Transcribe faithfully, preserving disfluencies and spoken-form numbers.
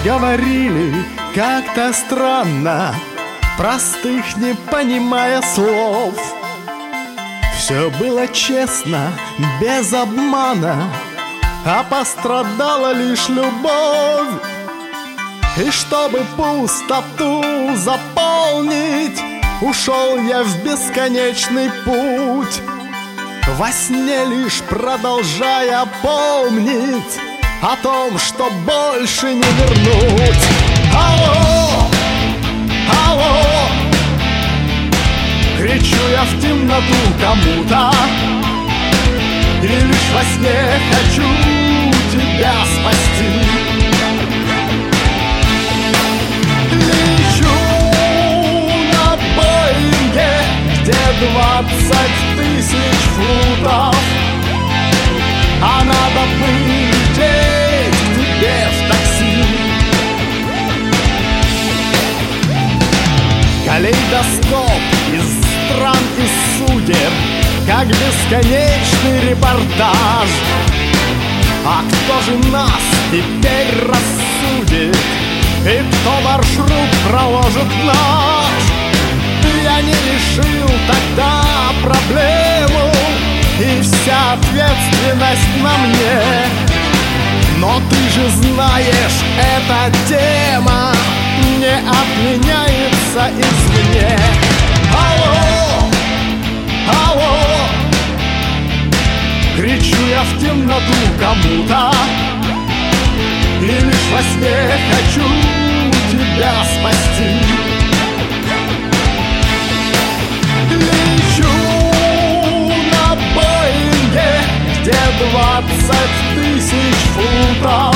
говорили как-то странно, простых не понимая слов. Все было честно, без обмана, а пострадала лишь любовь. И чтобы пустоту заполнить, ушел я в бесконечный путь, во сне лишь продолжая помнить о том, что больше не вернуть. Алло, алло, кричу я в темноту кому-то, и лишь во сне хочу тебя спасти. Лечу на Боинге, где двадцать тысяч футов, а надо полететь к тебе в такси. Калейдоскоп из стран и судеб, как бесконечный репортаж. А кто же нас теперь рассудит, и кто маршрут проложит наш? Я не решил тогда проблему, и вся ответственность на мне. Но ты же знаешь, эта тема не отменяется извне. Алло, алло, кричу я в темноту кому-то, и лишь во сне хочу тебя спасти. Лечу на Боинге, где двадцать тысяч футов,